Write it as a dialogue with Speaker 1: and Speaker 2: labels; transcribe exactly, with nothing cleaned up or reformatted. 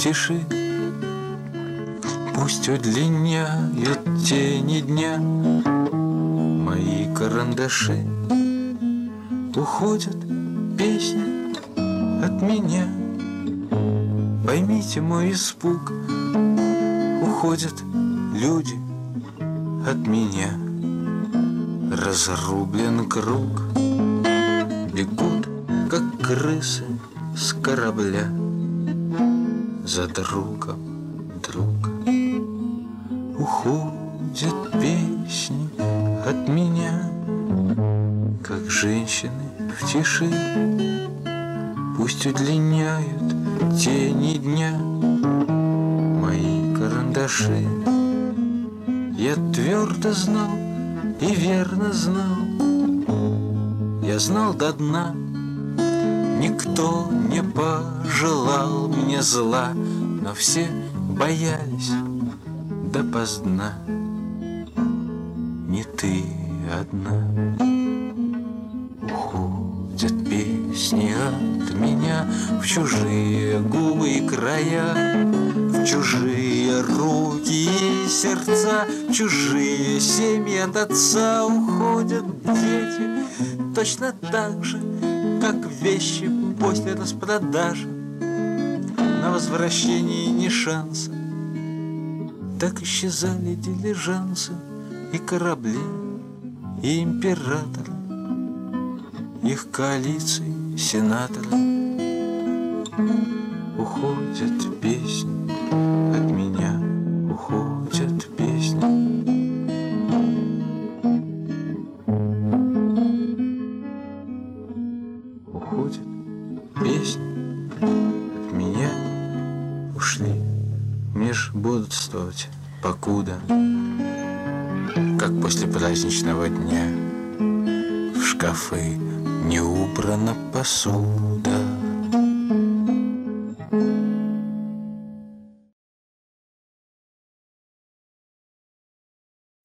Speaker 1: тиши. Пусть удлиняют тени дня мои карандаши. Уходят песни от меня. Поймите мой испуг. Уходят люди от меня. Разрублен круг. Бегут, как крысы с корабля, за другом друга. Уходят песни от меня, как женщины в тиши. Пусть удлиняют тени дня мои карандаши. Я твердо знал и верно знал, я знал до дна. Никто не пожелал мне зла, но все боялись допоздна. Не ты одна. Уходят песни от меня в чужие губы и края, в чужие руки и сердца, в чужие семьи от отца. Уходят дети точно так же, как вещи после распродажи. На возвращение ни шанса. Так исчезали дилижансы и корабли, и императоры, их коалиции, сенаторы. Уходят песни от меня, уходят песни. Уходят песни от меня, ушли межбудствовать, покуда, как после праздничного дня, в шкафы не убрана посуда.